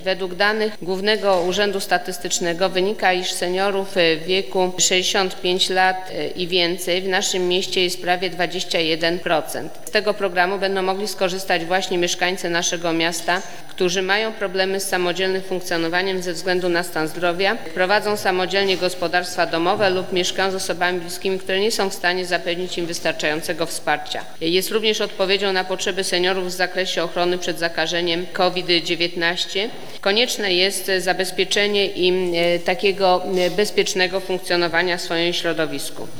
Według danych Głównego Urzędu Statystycznego wynika, iż seniorów w wieku 65 lat i więcej w naszym mieście jest prawie 21%. Z tego programu będą mogli skorzystać właśnie mieszkańcy naszego miasta, którzy mają problemy z samodzielnym funkcjonowaniem ze względu na stan zdrowia, prowadzą samodzielnie gospodarstwa domowe lub mieszkają z osobami bliskimi, które nie są w stanie zapewnić im wystarczającego wsparcia. Jest również odpowiedzią na potrzeby seniorów w zakresie ochrony przed zakażeniem COVID-19. Konieczne jest zabezpieczenie im takiego bezpiecznego funkcjonowania w swoim środowisku.